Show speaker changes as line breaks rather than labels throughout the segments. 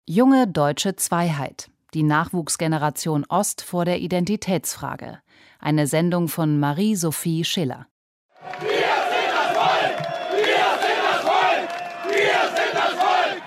Junge deutsche Zweiheit. Die Nachwuchsgeneration Ost vor der Identitätsfrage. Eine Sendung von Marie-Sophie Schiller.
Wir sind das Volk! Wir sind das Volk! Wir sind das Volk!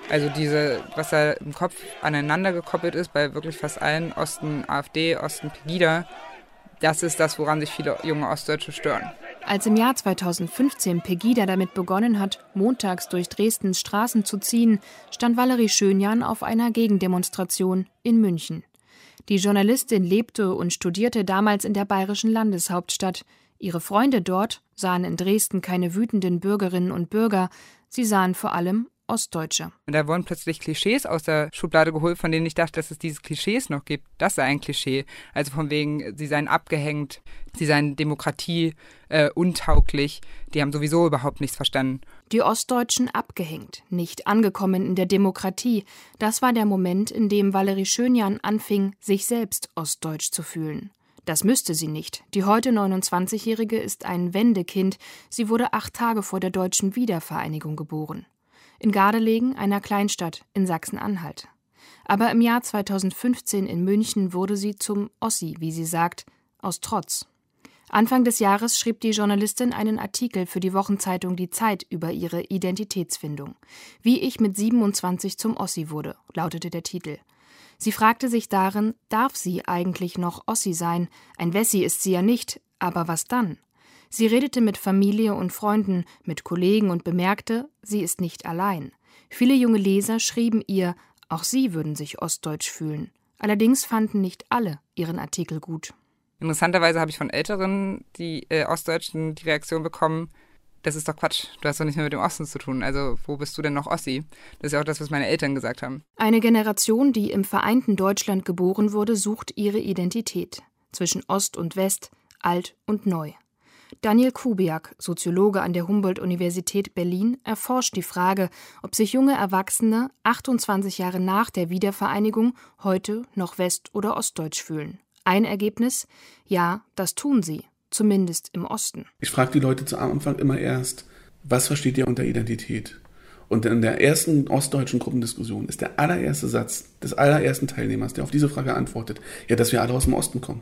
Also was da im Kopf aneinander gekoppelt ist, bei wirklich fast allen, Osten AfD, Osten Pegida, das ist das, woran sich viele junge Ostdeutsche stören.
Als im Jahr 2015 Pegida damit begonnen hat, montags durch Dresdens Straßen zu ziehen, stand Valerie Schönjan auf einer Gegendemonstration in München. Die Journalistin lebte und studierte damals in der bayerischen Landeshauptstadt. Ihre Freunde dort sahen in Dresden keine wütenden Bürgerinnen und Bürger, sie sahen vor allem Ostdeutsche.
Und da wurden plötzlich Klischees aus der Schublade geholt, von denen ich dachte, dass es diese Klischees noch gibt. Das sei ein Klischee. Also von wegen, sie seien abgehängt, sie seien Demokratie untauglich. Die haben sowieso überhaupt nichts verstanden.
Die Ostdeutschen abgehängt, nicht angekommen in der Demokratie. Das war der Moment, in dem Valerie Schönjan anfing, sich selbst ostdeutsch zu fühlen. Das müsste sie nicht. Die heute 29-Jährige ist ein Wendekind. Sie wurde 8 Tage vor der deutschen Wiedervereinigung geboren. In Gardelegen, einer Kleinstadt in Sachsen-Anhalt. Aber im Jahr 2015 in München wurde sie zum Ossi, wie sie sagt, aus Trotz. Anfang des Jahres schrieb die Journalistin einen Artikel für die Wochenzeitung Die Zeit über ihre Identitätsfindung. Wie ich mit 27 zum Ossi wurde, lautete der Titel. Sie fragte sich darin, darf sie eigentlich noch Ossi sein? Ein Wessi ist sie ja nicht, aber was dann? Sie redete mit Familie und Freunden, mit Kollegen und bemerkte, sie ist nicht allein. Viele junge Leser schrieben ihr, auch sie würden sich ostdeutsch fühlen. Allerdings fanden nicht alle ihren Artikel gut.
Interessanterweise habe ich von Älteren, die Ostdeutschen, die Reaktion bekommen, das ist doch Quatsch, du hast doch nicht mehr mit dem Osten zu tun, also wo bist du denn noch Ossi? Das ist ja auch das, was meine Eltern gesagt haben.
Eine Generation, die im vereinten Deutschland geboren wurde, sucht ihre Identität. Zwischen Ost und West, alt und neu. Daniel Kubiak, Soziologe an der Humboldt-Universität Berlin, erforscht die Frage, ob sich junge Erwachsene 28 Jahre nach der Wiedervereinigung heute noch west- oder ostdeutsch fühlen. Ein Ergebnis? Ja, das tun sie, zumindest im Osten.
Ich frage die Leute zu Anfang immer erst, was versteht ihr unter Identität? Und in der ersten ostdeutschen Gruppendiskussion ist der allererste Satz des allerersten Teilnehmers, der auf diese Frage antwortet, ja, dass wir alle aus dem Osten kommen.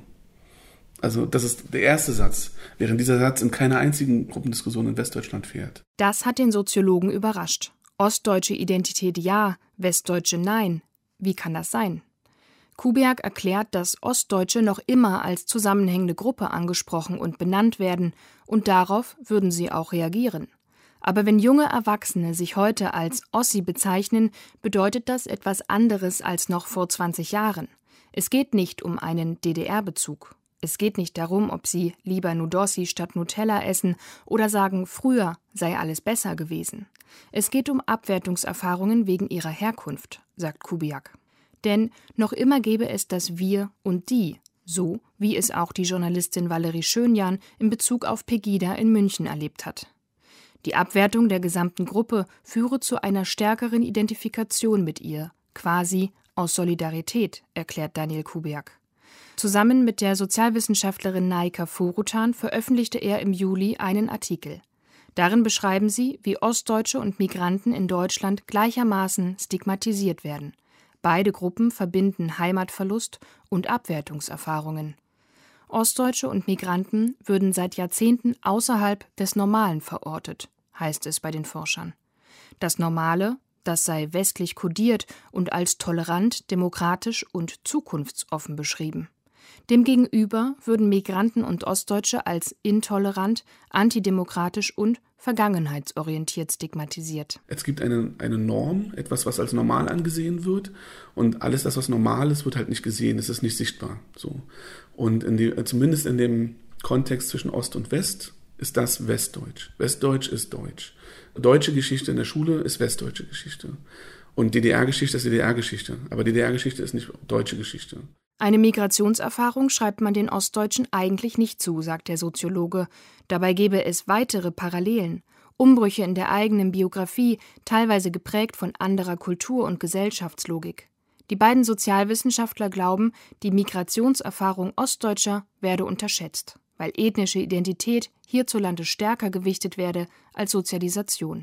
Also das ist der erste Satz, während dieser Satz in keiner einzigen Gruppendiskussion in Westdeutschland fährt.
Das hat den Soziologen überrascht. Ostdeutsche Identität ja, westdeutsche nein. Wie kann das sein? Kubiak erklärt, dass Ostdeutsche noch immer als zusammenhängende Gruppe angesprochen und benannt werden, und darauf würden sie auch reagieren. Aber wenn junge Erwachsene sich heute als Ossi bezeichnen, bedeutet das etwas anderes als noch vor 20 Jahren. Es geht nicht um einen DDR-Bezug. Es geht nicht darum, ob sie lieber Nudossi statt Nutella essen oder sagen, früher sei alles besser gewesen. Es geht um Abwertungserfahrungen wegen ihrer Herkunft, sagt Kubiak. Denn noch immer gäbe es das Wir und Die, so wie es auch die Journalistin Valerie Schönjan in Bezug auf Pegida in München erlebt hat. Die Abwertung der gesamten Gruppe führe zu einer stärkeren Identifikation mit ihr, quasi aus Solidarität, erklärt Daniel Kubiak. Zusammen mit der Sozialwissenschaftlerin Naika Forutan veröffentlichte er im Juli einen Artikel. Darin beschreiben sie, wie Ostdeutsche und Migranten in Deutschland gleichermaßen stigmatisiert werden. Beide Gruppen verbinden Heimatverlust und Abwertungserfahrungen. Ostdeutsche und Migranten würden seit Jahrzehnten außerhalb des Normalen verortet, heißt es bei den Forschern. Das Normale, das sei westlich kodiert und als tolerant, demokratisch und zukunftsoffen beschrieben. Demgegenüber würden Migranten und Ostdeutsche als intolerant, antidemokratisch und vergangenheitsorientiert stigmatisiert.
Es gibt eine Norm, etwas, was als normal angesehen wird, und alles das, was normal ist, wird halt nicht gesehen, es ist nicht sichtbar. So. Und zumindest in dem Kontext zwischen Ost und West ist das Westdeutsch. Westdeutsch ist Deutsch. Deutsche Geschichte in der Schule ist westdeutsche Geschichte. Und DDR-Geschichte ist DDR-Geschichte. Aber DDR-Geschichte ist nicht deutsche Geschichte.
Eine Migrationserfahrung schreibt man den Ostdeutschen eigentlich nicht zu, sagt der Soziologe. Dabei gäbe es weitere Parallelen. Umbrüche in der eigenen Biografie, teilweise geprägt von anderer Kultur- und Gesellschaftslogik. Die beiden Sozialwissenschaftler glauben, die Migrationserfahrung Ostdeutscher werde unterschätzt, weil ethnische Identität hierzulande stärker gewichtet werde als Sozialisation.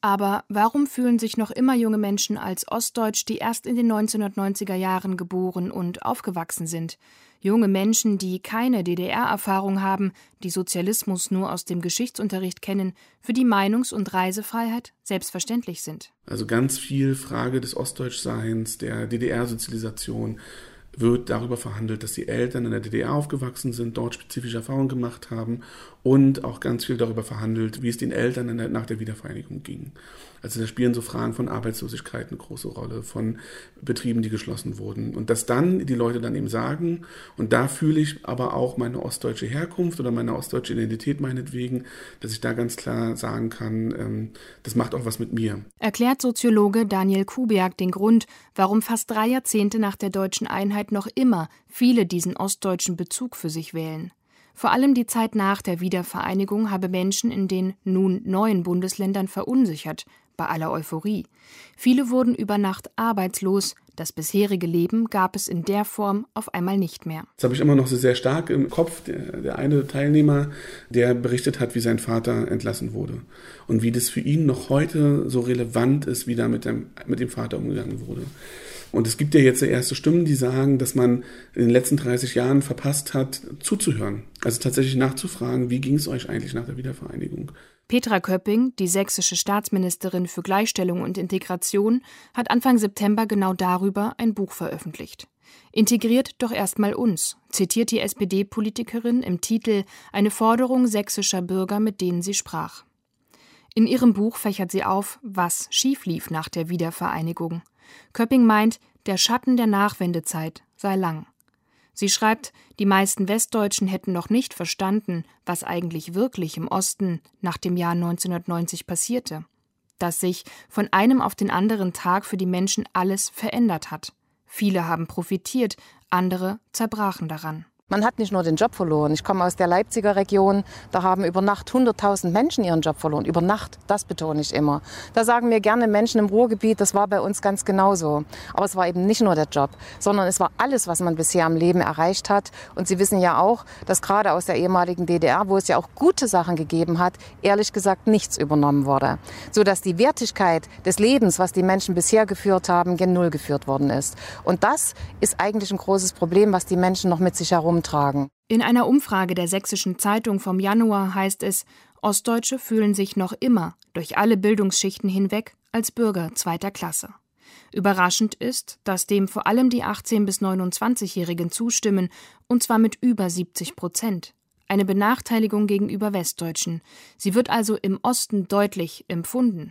Aber warum fühlen sich noch immer junge Menschen als ostdeutsch, die erst in den 1990er Jahren geboren und aufgewachsen sind? Junge Menschen, die keine DDR-Erfahrung haben, die Sozialismus nur aus dem Geschichtsunterricht kennen, für die Meinungs- und Reisefreiheit selbstverständlich sind.
Also ganz viel Frage des Ostdeutschseins, der DDR-Sozialisation, wird darüber verhandelt, dass die Eltern in der DDR aufgewachsen sind, dort spezifische Erfahrungen gemacht haben und auch ganz viel darüber verhandelt, wie es den Eltern nach der Wiedervereinigung ging. Also da spielen so Fragen von Arbeitslosigkeit eine große Rolle, von Betrieben, die geschlossen wurden. Und dass dann die Leute dann eben sagen, und da fühle ich aber auch meine ostdeutsche Herkunft oder meine ostdeutsche Identität meinetwegen, dass ich da ganz klar sagen kann, das macht auch was mit mir.
Erklärt Soziologe Daniel Kubiak den Grund, warum fast 3 Jahrzehnte nach der deutschen Einheit noch immer viele diesen ostdeutschen Bezug für sich wählen. Vor allem die Zeit nach der Wiedervereinigung habe Menschen in den nun neuen Bundesländern verunsichert, bei aller Euphorie. Viele wurden über Nacht arbeitslos. Das bisherige Leben gab es in der Form auf einmal nicht mehr.
Das habe ich immer noch so sehr stark im Kopf. Der eine Teilnehmer, der berichtet hat, wie sein Vater entlassen wurde. Und wie das für ihn noch heute so relevant ist, wie da mit dem Vater umgegangen wurde. Und es gibt ja jetzt erste Stimmen, die sagen, dass man in den letzten 30 Jahren verpasst hat, zuzuhören. Also tatsächlich nachzufragen, wie ging es euch eigentlich nach der Wiedervereinigung?
Petra Köpping, die sächsische Staatsministerin für Gleichstellung und Integration, hat Anfang September genau darüber ein Buch veröffentlicht. Integriert doch erstmal uns, zitiert die SPD-Politikerin im Titel eine Forderung sächsischer Bürger, mit denen sie sprach. In ihrem Buch fächert sie auf, was schief lief nach der Wiedervereinigung. Köpping meint, der Schatten der Nachwendezeit sei lang. Sie schreibt, die meisten Westdeutschen hätten noch nicht verstanden, was eigentlich wirklich im Osten nach dem Jahr 1990 passierte. Dass sich von einem auf den anderen Tag für die Menschen alles verändert hat. Viele haben profitiert, andere zerbrachen daran.
Man hat nicht nur den Job verloren. Ich komme aus der Leipziger Region. Da haben über Nacht 100.000 Menschen ihren Job verloren. Über Nacht, das betone ich immer. Da sagen mir gerne Menschen im Ruhrgebiet, das war bei uns ganz genauso. Aber es war eben nicht nur der Job, sondern es war alles, was man bisher im Leben erreicht hat. Und Sie wissen ja auch, dass gerade aus der ehemaligen DDR, wo es ja auch gute Sachen gegeben hat, ehrlich gesagt nichts übernommen wurde. Sodass die Wertigkeit des Lebens, was die Menschen bisher geführt haben, gen Null geführt worden ist. Und das ist eigentlich ein großes Problem, was die Menschen noch mit sich herumtragen.
In einer Umfrage der Sächsischen Zeitung vom Januar heißt es, Ostdeutsche fühlen sich noch immer durch alle Bildungsschichten hinweg als Bürger zweiter Klasse. Überraschend ist, dass dem vor allem die 18- bis 29-Jährigen zustimmen, und zwar mit über 70%. Eine Benachteiligung gegenüber Westdeutschen. Sie wird also im Osten deutlich empfunden.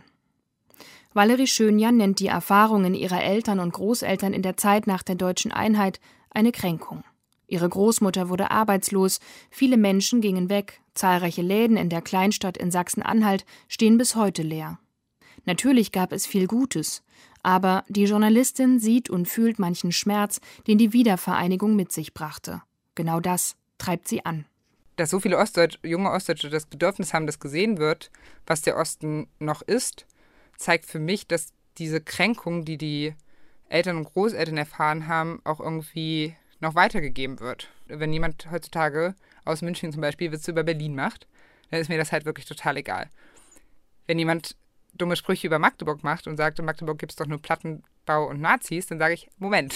Valerie Schönjan nennt die Erfahrungen ihrer Eltern und Großeltern in der Zeit nach der deutschen Einheit eine Kränkung. Ihre Großmutter wurde arbeitslos, viele Menschen gingen weg, zahlreiche Läden in der Kleinstadt in Sachsen-Anhalt stehen bis heute leer. Natürlich gab es viel Gutes, aber die Journalistin sieht und fühlt manchen Schmerz, den die Wiedervereinigung mit sich brachte. Genau das treibt sie an.
Dass so viele junge Ostdeutsche das Bedürfnis haben, dass gesehen wird, was der Osten noch ist, zeigt für mich, dass diese Kränkung, die die Eltern und Großeltern erfahren haben, auch irgendwie noch weitergegeben wird. Wenn jemand heutzutage aus München zum Beispiel Witze über Berlin macht, dann ist mir das halt wirklich total egal. Wenn jemand dumme Sprüche über Magdeburg macht und sagt, in Magdeburg gibt es doch nur Plattenbau und Nazis, dann sage ich, Moment.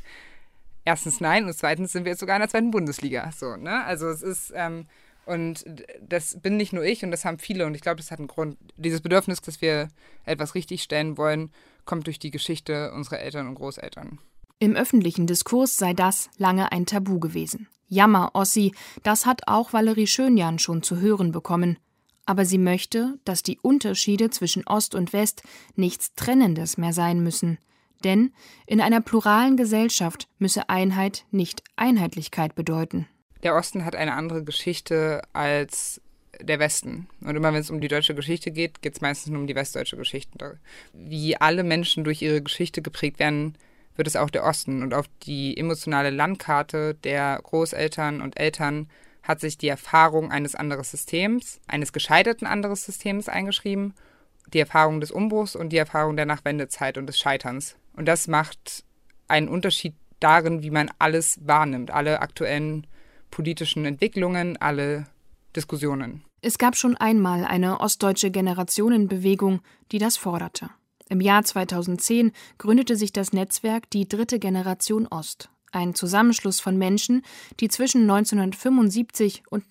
Erstens nein und zweitens sind wir jetzt sogar in der 2. Bundesliga. So, ne? Also es ist, und das bin nicht nur ich und das haben viele und ich glaube, das hat einen Grund. Dieses Bedürfnis, dass wir etwas richtigstellen wollen, kommt durch die Geschichte unserer Eltern und Großeltern.
Im öffentlichen Diskurs sei das lange ein Tabu gewesen. Jammer, Ossi, das hat auch Valerie Schönjan schon zu hören bekommen. Aber sie möchte, dass die Unterschiede zwischen Ost und West nichts Trennendes mehr sein müssen. Denn in einer pluralen Gesellschaft müsse Einheit nicht Einheitlichkeit bedeuten.
Der Osten hat eine andere Geschichte als der Westen. Und immer wenn es um die deutsche Geschichte geht, geht es meistens nur um die westdeutsche Geschichte. Wie alle Menschen durch ihre Geschichte geprägt werden, wird es auch der Osten. Und auf die emotionale Landkarte der Großeltern und Eltern hat sich die Erfahrung eines anderen Systems, eines gescheiterten anderen Systems eingeschrieben, die Erfahrung des Umbruchs und die Erfahrung der Nachwendezeit und des Scheiterns. Und das macht einen Unterschied darin, wie man alles wahrnimmt, alle aktuellen politischen Entwicklungen, alle Diskussionen.
Es gab schon einmal eine ostdeutsche Generationenbewegung, die das forderte. Im Jahr 2010 gründete sich das Netzwerk Die dritte Generation Ost, ein Zusammenschluss von Menschen, die zwischen 1975 und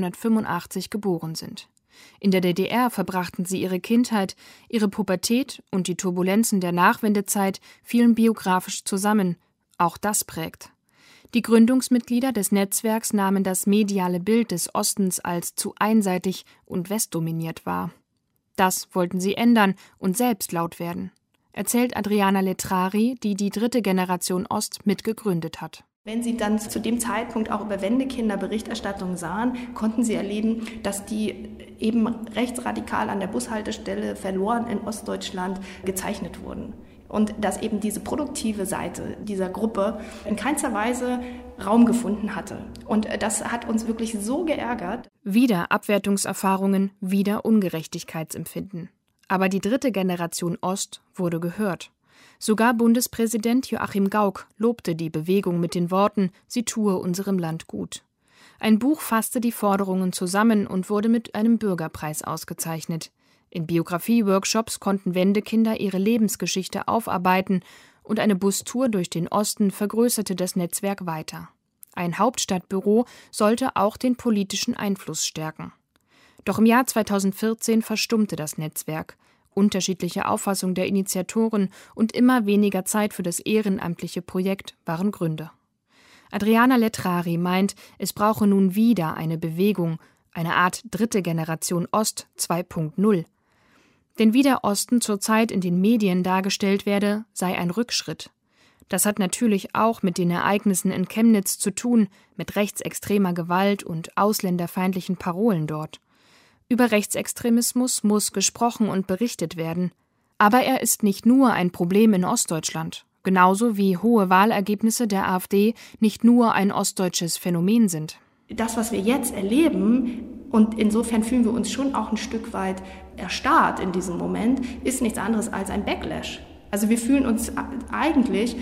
1985 geboren sind. In der DDR verbrachten sie ihre Kindheit, ihre Pubertät und die Turbulenzen der Nachwendezeit fielen biografisch zusammen. Auch das prägt. Die Gründungsmitglieder des Netzwerks nahmen das mediale Bild des Ostens als zu einseitig und westdominiert wahr. Das wollten sie ändern und selbst laut werden, erzählt Adriana Letrari, die die dritte Generation Ost mitgegründet hat.
Wenn Sie dann zu dem Zeitpunkt auch über Wendekinder-Berichterstattung sahen, konnten Sie erleben, dass die eben rechtsradikal an der Bushaltestelle verloren in Ostdeutschland gezeichnet wurden. Und dass eben diese produktive Seite dieser Gruppe in keinster Weise Raum gefunden hatte. Und das hat uns wirklich so geärgert.
Wieder Abwertungserfahrungen, wieder Ungerechtigkeitsempfinden. Aber die dritte Generation Ost wurde gehört. Sogar Bundespräsident Joachim Gauck lobte die Bewegung mit den Worten, sie tue unserem Land gut. Ein Buch fasste die Forderungen zusammen und wurde mit einem Bürgerpreis ausgezeichnet. In Biografie-Workshops konnten Wendekinder ihre Lebensgeschichte aufarbeiten und eine Bustour durch den Osten vergrößerte das Netzwerk weiter. Ein Hauptstadtbüro sollte auch den politischen Einfluss stärken. Doch im Jahr 2014 verstummte das Netzwerk. Unterschiedliche Auffassung der Initiatoren und immer weniger Zeit für das ehrenamtliche Projekt waren Gründe. Adriana Letrari meint, es brauche nun wieder eine Bewegung, eine Art dritte Generation Ost 2.0. Denn wie der Osten zurzeit in den Medien dargestellt werde, sei ein Rückschritt. Das hat natürlich auch mit den Ereignissen in Chemnitz zu tun, mit rechtsextremer Gewalt und ausländerfeindlichen Parolen dort. Über Rechtsextremismus muss gesprochen und berichtet werden. Aber er ist nicht nur ein Problem in Ostdeutschland, genauso wie hohe Wahlergebnisse der AfD nicht nur ein ostdeutsches Phänomen sind.
Das, was wir jetzt erleben, und insofern fühlen wir uns schon auch ein Stück weit erstarrt in diesem Moment, ist nichts anderes als ein Backlash. Also wir fühlen uns eigentlich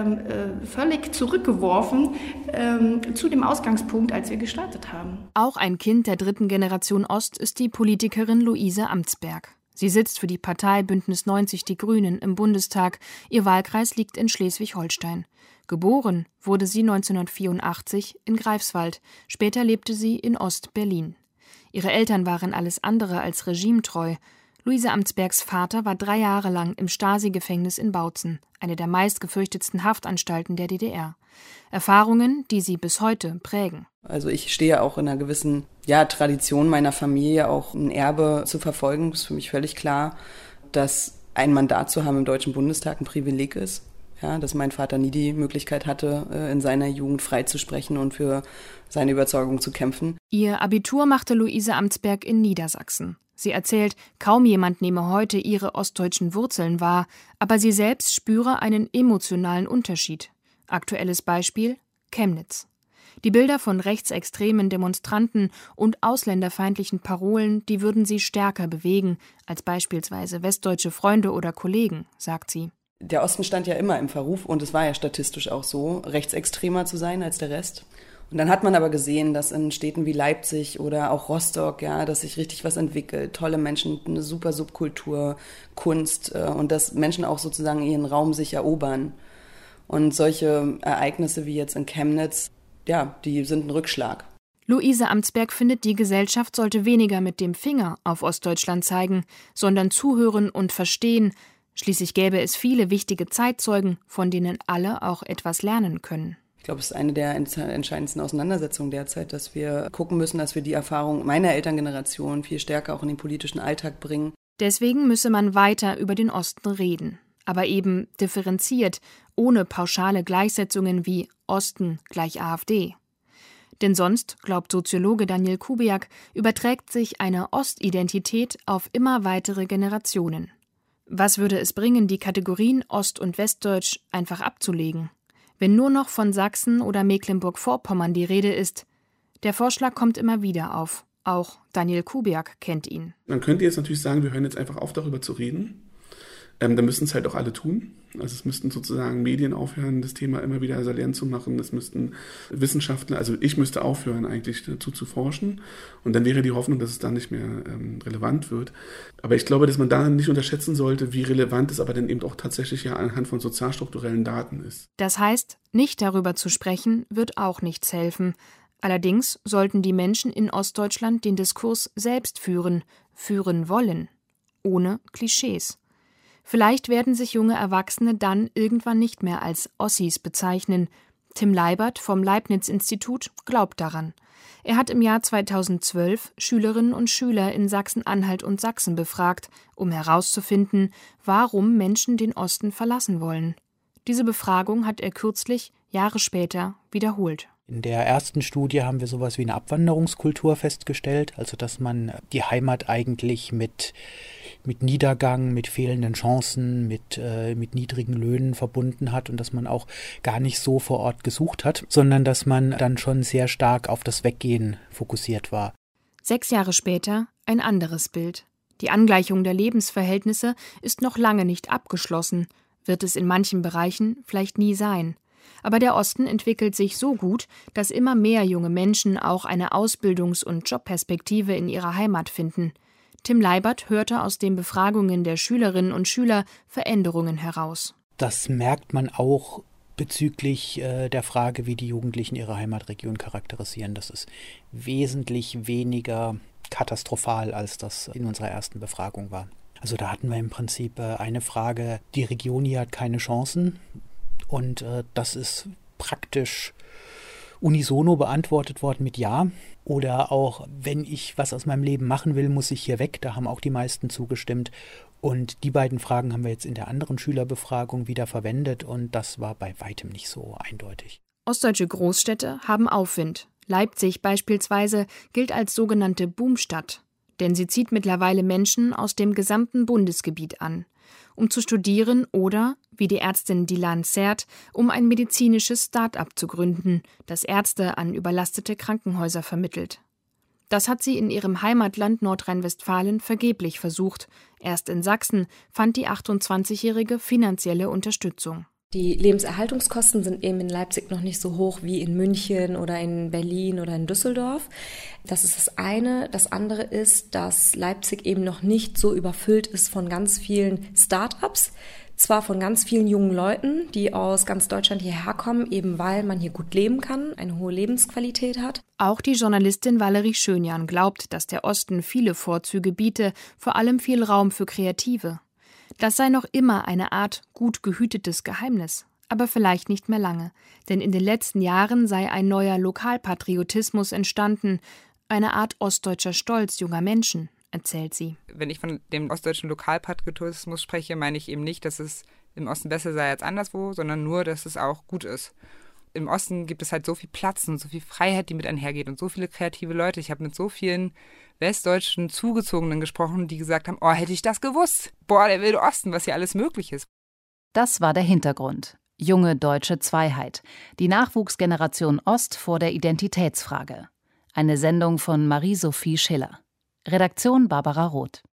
völlig zurückgeworfen zu dem Ausgangspunkt, als wir gestartet haben.
Auch ein Kind der dritten Generation Ost ist die Politikerin Luise Amtsberg. Sie sitzt für die Partei Bündnis 90 Die Grünen im Bundestag. Ihr Wahlkreis liegt in Schleswig-Holstein. Geboren wurde sie 1984 in Greifswald. Später lebte sie in Ost-Berlin. Ihre Eltern waren alles andere als regimetreu. Luise Amtsbergs Vater war 3 Jahre lang im Stasi-Gefängnis in Bautzen, eine der meistgefürchtetsten Haftanstalten der DDR. Erfahrungen, die sie bis heute prägen.
Also ich stehe auch in einer gewissen Tradition meiner Familie, auch ein Erbe zu verfolgen. Das ist für mich völlig klar, dass ein Mandat zu haben im Deutschen Bundestag ein Privileg ist. Ja, dass mein Vater nie die Möglichkeit hatte, in seiner Jugend frei zu sprechen und für seine Überzeugung zu kämpfen.
Ihr Abitur machte Luise Amtsberg in Niedersachsen. Sie erzählt, kaum jemand nehme heute ihre ostdeutschen Wurzeln wahr, aber sie selbst spüre einen emotionalen Unterschied. Aktuelles Beispiel: Chemnitz. Die Bilder von rechtsextremen Demonstranten und ausländerfeindlichen Parolen, die würden sie stärker bewegen als beispielsweise westdeutsche Freunde oder Kollegen, sagt sie.
Der Osten stand ja immer im Verruf, und es war ja statistisch auch so, rechtsextremer zu sein als der Rest. Und dann hat man aber gesehen, dass in Städten wie Leipzig oder auch Rostock, dass sich richtig was entwickelt, tolle Menschen, eine super Subkultur, Kunst, und dass Menschen auch sozusagen ihren Raum sich erobern. Und solche Ereignisse wie jetzt in Chemnitz, die sind ein Rückschlag.
Luise Amtsberg findet, die Gesellschaft sollte weniger mit dem Finger auf Ostdeutschland zeigen, sondern zuhören und verstehen. Schließlich gäbe es viele wichtige Zeitzeugen, von denen alle auch etwas lernen können.
Ich glaube, es ist eine der entscheidendsten Auseinandersetzungen derzeit, dass wir gucken müssen, dass wir die Erfahrung meiner Elterngeneration viel stärker auch in den politischen Alltag bringen.
Deswegen müsse man weiter über den Osten reden, aber eben differenziert, ohne pauschale Gleichsetzungen wie Osten gleich AfD. Denn sonst, glaubt Soziologe Daniel Kubiak, überträgt sich eine Ostidentität auf immer weitere Generationen. Was würde es bringen, die Kategorien Ost- und Westdeutsch einfach abzulegen? Wenn nur noch von Sachsen oder Mecklenburg-Vorpommern die Rede ist. Der Vorschlag kommt immer wieder auf. Auch Daniel Kubiak kennt ihn.
Man könnte jetzt natürlich sagen, wir hören jetzt einfach auf, darüber zu reden. dann müssten es halt auch alle tun. Also es müssten sozusagen Medien aufhören, das Thema immer wieder salient zu machen. Es müssten Wissenschaftler, also ich müsste aufhören, eigentlich dazu zu forschen. Und dann wäre die Hoffnung, dass es dann nicht mehr relevant wird. Aber ich glaube, dass man da nicht unterschätzen sollte, wie relevant es aber dann eben auch tatsächlich ja anhand von sozialstrukturellen Daten ist.
Das heißt, nicht darüber zu sprechen, wird auch nichts helfen. Allerdings sollten die Menschen in Ostdeutschland den Diskurs selbst führen wollen, ohne Klischees. Vielleicht werden sich junge Erwachsene dann irgendwann nicht mehr als Ossis bezeichnen. Tim Leibert vom Leibniz-Institut glaubt daran. Er hat im Jahr 2012 Schülerinnen und Schüler in Sachsen-Anhalt und Sachsen befragt, um herauszufinden, warum Menschen den Osten verlassen wollen. Diese Befragung hat er kürzlich, Jahre später, wiederholt.
In der ersten Studie haben wir sowas wie eine Abwanderungskultur festgestellt, also dass man die Heimat eigentlich mit Niedergang, mit fehlenden Chancen, mit niedrigen Löhnen verbunden hat und dass man auch gar nicht so vor Ort gesucht hat, sondern dass man dann schon sehr stark auf das Weggehen fokussiert war.
6 Jahre später ein anderes Bild. Die Angleichung der Lebensverhältnisse ist noch lange nicht abgeschlossen, wird es in manchen Bereichen vielleicht nie sein. Aber der Osten entwickelt sich so gut, dass immer mehr junge Menschen auch eine Ausbildungs- und Jobperspektive in ihrer Heimat finden. Tim Leibert hörte aus den Befragungen der Schülerinnen und Schüler Veränderungen heraus.
Das merkt man auch bezüglich der Frage, wie die Jugendlichen ihre Heimatregion charakterisieren. Das ist wesentlich weniger katastrophal, als das in unserer ersten Befragung war. Also da hatten wir im Prinzip eine Frage, die Region hier hat keine Chancen. Und das ist praktisch unisono beantwortet worden mit Ja. Oder auch, wenn ich was aus meinem Leben machen will, muss ich hier weg. Da haben auch die meisten zugestimmt. Und die beiden Fragen haben wir jetzt in der anderen Schülerbefragung wieder verwendet. Und das war bei weitem nicht so eindeutig.
Ostdeutsche Großstädte haben Aufwind. Leipzig beispielsweise gilt als sogenannte Boomstadt. Denn sie zieht mittlerweile Menschen aus dem gesamten Bundesgebiet an, um zu studieren oder, wie die Ärztin Dilan Zert, um ein medizinisches Start-up zu gründen, das Ärzte an überlastete Krankenhäuser vermittelt. Das hat sie in ihrem Heimatland Nordrhein-Westfalen vergeblich versucht. Erst in Sachsen fand die 28-Jährige finanzielle Unterstützung.
Die Lebenserhaltungskosten sind eben in Leipzig noch nicht so hoch wie in München oder in Berlin oder in Düsseldorf. Das ist das eine. Das andere ist, dass Leipzig eben noch nicht so überfüllt ist von ganz vielen Start-ups. Zwar von ganz vielen jungen Leuten, die aus ganz Deutschland hierher kommen, eben weil man hier gut leben kann, eine hohe Lebensqualität hat.
Auch die Journalistin Valerie Schönjan glaubt, dass der Osten viele Vorzüge biete, vor allem viel Raum für Kreative. Das sei noch immer eine Art gut gehütetes Geheimnis, aber vielleicht nicht mehr lange, denn in den letzten Jahren sei ein neuer Lokalpatriotismus entstanden, eine Art ostdeutscher Stolz junger Menschen, erzählt sie.
Wenn ich von dem ostdeutschen Lokalpatriotismus spreche, meine ich eben nicht, dass es im Osten besser sei als anderswo, sondern nur, dass es auch gut ist. Im Osten gibt es halt so viel Platz und so viel Freiheit, die mit einhergeht und so viele kreative Leute. Ich habe mit so vielen westdeutschen Zugezogenen gesprochen, die gesagt haben, oh, hätte ich das gewusst. Boah, der wilde Osten, was hier alles möglich ist.
Das war der Hintergrund. Junge deutsche Zweiheit. Die Nachwuchsgeneration Ost vor der Identitätsfrage. Eine Sendung von Marie-Sophie Schiller. Redaktion Barbara Roth.